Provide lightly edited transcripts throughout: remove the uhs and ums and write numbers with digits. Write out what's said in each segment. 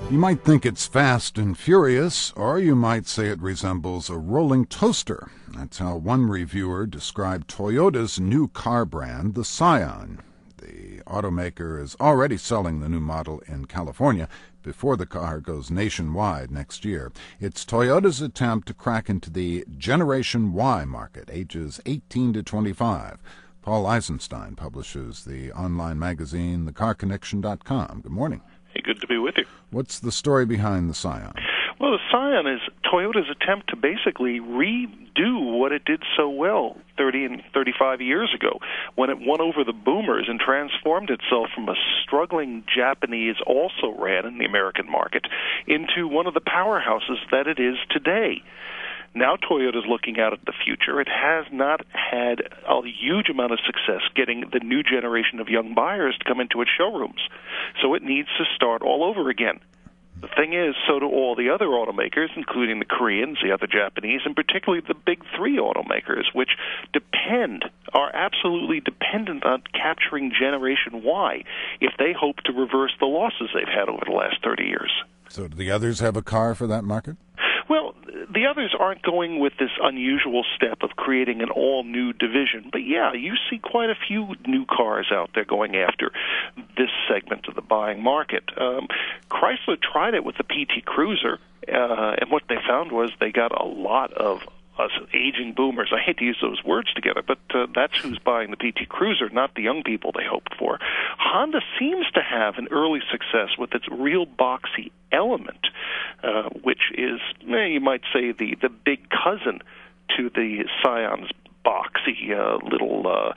You might think it's fast and furious, or you might say it resembles a rolling toaster. That's how one reviewer described Toyota's new car brand, the Scion. The automaker is already selling the new model in California before the car goes nationwide next year. It's Toyota's attempt to crack into the Generation Y market, ages 18 to 25. Paul Eisenstein publishes the online magazine, thecarconnection.com. Good morning. Hey, good to be with you. What's the story behind the Scion? Well, the Scion is Toyota's attempt to basically redo what it did so well 30 and 35 years ago when it won over the boomers and transformed itself from a struggling Japanese also-ran in the American market into one of the powerhouses that it is today. Now Toyota's looking out at the future. It has not had a huge amount of success getting the new generation of young buyers to come into its showrooms. So it needs to start all over again. The thing is, so do all the other automakers, including the Koreans, the other Japanese, and particularly the big three automakers, which are absolutely dependent on capturing Generation Y if they hope to reverse the losses they've had over the last 30 years. So do the others have a car for that market? Well, the others aren't going with this unusual step of creating an all-new division. But, yeah, you see quite a few new cars out there going after this segment of the buying market. Chrysler tried it with the PT Cruiser, and what they found was they got a lot of us aging boomers. I hate to use those words together, but that's who's buying the PT Cruiser, not the young people they hoped for. Honda seems to have an early success with its real boxy element, which is, you might say, the big cousin to the Scion's boxy little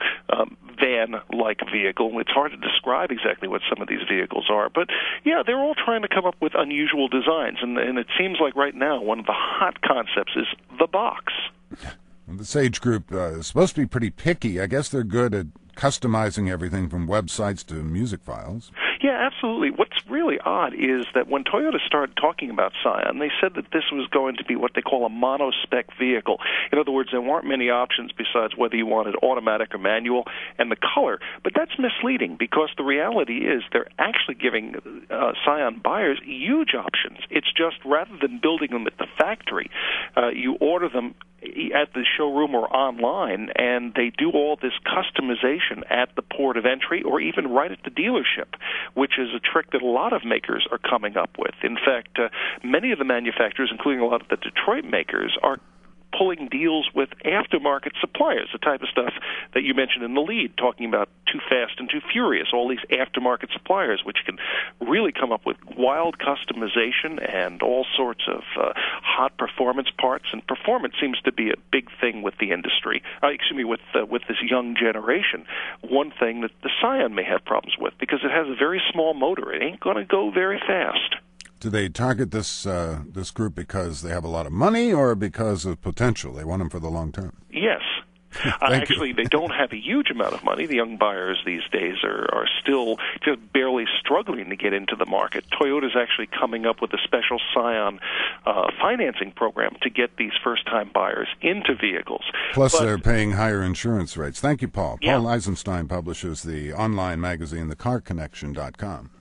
van-like vehicle. It's hard to describe exactly what some of these vehicles are, but yeah, they're all trying to come up with unusual designs, and it seems like right now one of the hot concepts is the box. This age group is supposed to be pretty picky. I guess they're good at customizing everything from websites to music files. Yeah, absolutely. What's really odd is that when Toyota started talking about Scion, they said that this was going to be what they call a mono-spec vehicle. In other words, there weren't many options besides whether you wanted automatic or manual and the color. But that's misleading because the reality is they're actually giving Scion buyers huge options. It's just rather than building them at the factory, you order them at the showroom or online, and they do all this customization at the port of entry or even right at the dealership, which is a trick that a lot of makers are coming up with. In fact, many of the manufacturers, including a lot of the Detroit makers, are pulling deals with aftermarket suppliers, the type of stuff that you mentioned in the lead, talking about Too Fast and Too Furious, all these aftermarket suppliers, which can really come up with wild customization and all sorts of hot performance parts. And performance seems to be a big thing with the industry, with this young generation. One thing that the Scion may have problems with, because it has a very small motor. It ain't going to go very fast. Do they target this group because they have a lot of money or because of potential? They want them for the long term? Yes. Actually, they don't have a huge amount of money. The young buyers these days are still just barely struggling to get into the market. Toyota's actually coming up with a special Scion financing program to get these first-time buyers into vehicles. Plus, they're paying higher insurance rates. Thank you, Paul. Yeah. Paul Eisenstein publishes the online magazine, thecarconnection.com.